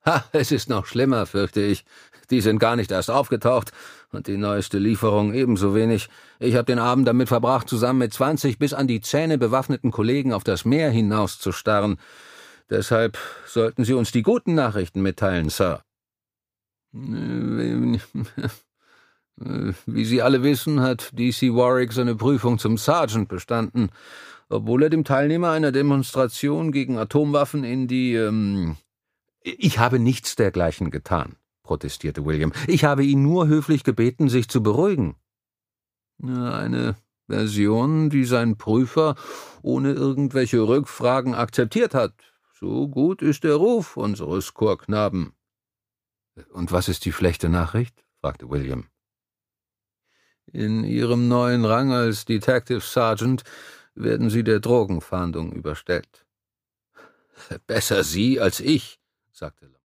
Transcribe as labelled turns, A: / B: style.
A: Ha, es ist noch schlimmer, fürchte ich. Die sind gar nicht erst aufgetaucht und die neueste Lieferung ebenso wenig. Ich habe den Abend damit verbracht, zusammen mit 20 bis an die Zähne bewaffneten Kollegen auf das Meer hinauszustarren. Deshalb sollten Sie uns die guten Nachrichten mitteilen, Sir. Wie Sie alle wissen, hat D.C. Warwick seine Prüfung zum Sergeant bestanden, obwohl er dem Teilnehmer einer Demonstration gegen Atomwaffen in die. Ich habe nichts dergleichen getan, protestierte William. Ich habe ihn nur höflich gebeten, sich zu beruhigen. Eine Version, die sein Prüfer ohne irgendwelche Rückfragen akzeptiert hat. So gut ist der Ruf unseres Chorknaben. Und was ist die schlechte Nachricht? Fragte William. In Ihrem neuen Rang als Detective Sergeant werden Sie der Drogenfahndung überstellt. Besser Sie als ich, sagte